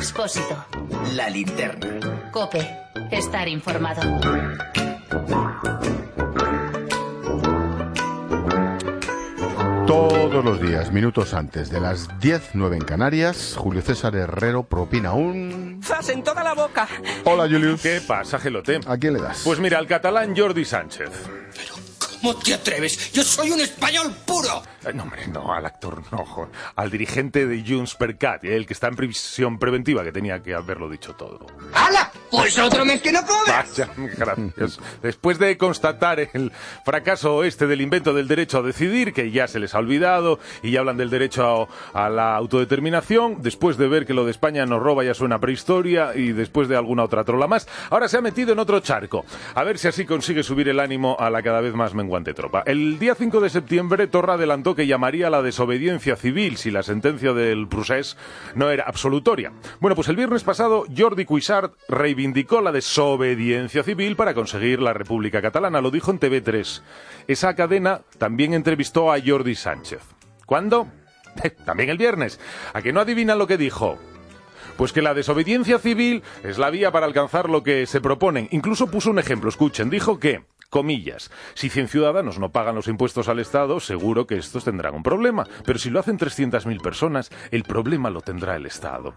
Expósito. La linterna. COPE. Estar informado. Todos los días, minutos antes de las 10:09 en Canarias, Julio César Herrero propina un... ¡Zas en toda la boca! Hola, Julius. ¿Qué pasa, Gelote? ¿A quién le das? Pues mira, al catalán Jordi Sánchez. ¿Cómo te atreves? ¡Yo soy un español puro! No, hombre, no, al actor no, joder. Al dirigente de Junts per Cat, el que está en prisión preventiva, que tenía que haberlo dicho todo. ¡Hala! ¡Pues otro mes que no cobras! Vaya, gracias. Después de constatar el fracaso del invento del derecho a decidir, que ya se les ha olvidado, y ya hablan del derecho a la autodeterminación, después de ver que lo de España nos roba ya suena prehistoria, y después de alguna otra trola más, ahora se ha metido en otro charco. A ver si así consigue subir el ánimo a la cada vez más menguante tropa. El día 5 de septiembre, Torra adelantó que llamaría a la desobediencia civil si la sentencia del procés no era absolutoria. Bueno, pues el viernes pasado, Jordi Cuixart reivindicó la desobediencia civil para conseguir la República Catalana. Lo dijo en TV3. Esa cadena también entrevistó a Jordi Sánchez. ¿Cuándo? También el viernes. ¿A que no adivinan lo que dijo? Pues que la desobediencia civil es la vía para alcanzar lo que se proponen. Incluso puso un ejemplo, escuchen, dijo que, comillas, si 100 ciudadanos no pagan los impuestos al Estado, seguro que estos tendrán un problema. Pero si lo hacen 300.000 personas, el problema lo tendrá el Estado.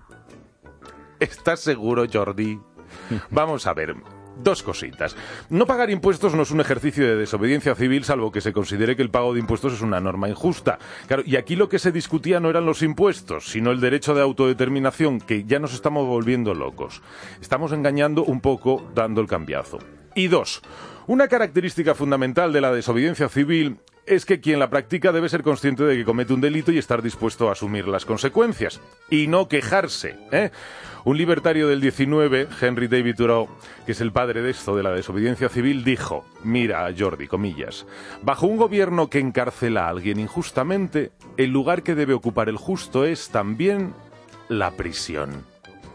¿Estás seguro, Jordi? Vamos a ver. Dos cositas. No pagar impuestos no es un ejercicio de desobediencia civil, salvo que se considere que el pago de impuestos es una norma injusta. Claro, y aquí lo que se discutía no eran los impuestos, sino el derecho de autodeterminación, que ya nos estamos volviendo locos. Estamos engañando un poco dando el cambiazo. Y dos, una característica fundamental de la desobediencia civil es que quien la practica debe ser consciente de que comete un delito y estar dispuesto a asumir las consecuencias. Y no quejarse, ¿eh? Un libertario del 19, Henry David Thoreau, que es el padre de esto, de la desobediencia civil, dijo, mira, Jordi, comillas, bajo un gobierno que encarcela a alguien injustamente, el lugar que debe ocupar el justo es también la prisión.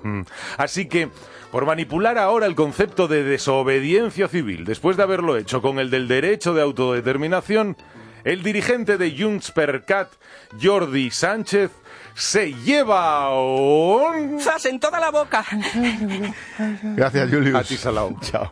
Así que, por manipular ahora el concepto de desobediencia civil, después de haberlo hecho con el del derecho de autodeterminación, el dirigente de Junts per Cat, Jordi Sánchez, se lleva un... ¡Zas en toda la boca! Gracias, Julius. A ti, Salao. Chao.